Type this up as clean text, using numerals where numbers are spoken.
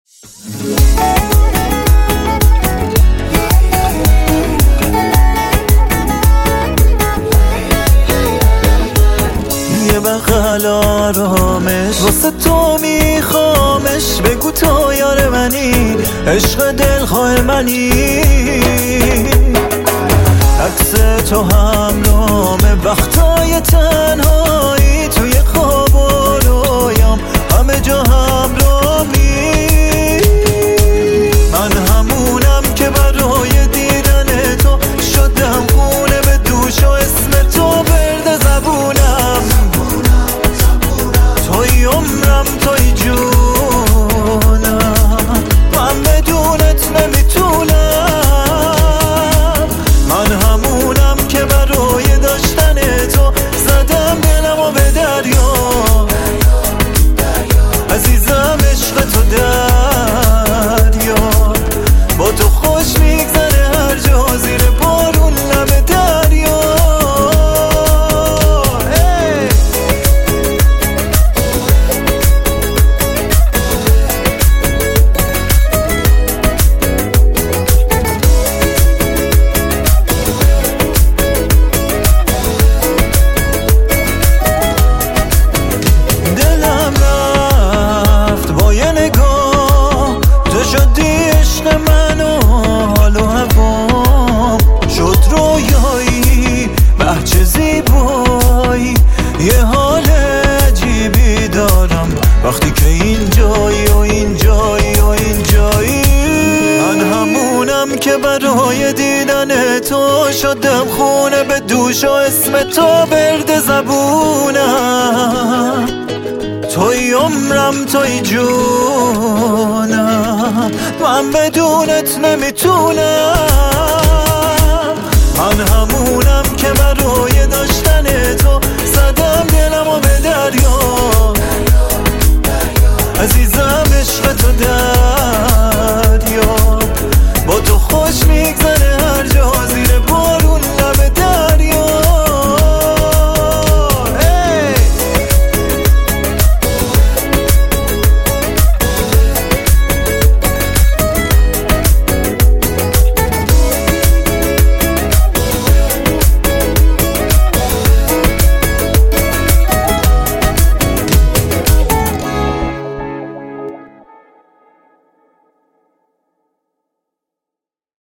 یه بغل آرامش واسه تو میخوامش، بگو تو یار منی، عشق دلخواه منی. عکس تو همرامه وقتای تنهایی، توی خواب و رویام همه جا همرامی. من همونم که برای دیدن تو شدم خونه به دوش و اسم تو برد زبونم. توی عمرم توی جونم، من بدونت نمیتونم. من همونم که برای داشتن تو زدم دلمو به دریا. عزیزم عشق تو دریا، با تو خوش میگذره هر جا زیر بارون لب دریا. دلم رفت با یه نگاه، تو شدی عشق من و حال و هوام شد رویایی. بچه زیبایی، یه حال عجیبی دارم وقتی که اینجایی و اینجایی و اینجایی. من همونم که برای دیدن تو شدم خونه به دوش و اسم تو برد زبونم. توی عمرم توی جونم، من بدونت نمیتونم. من همونم که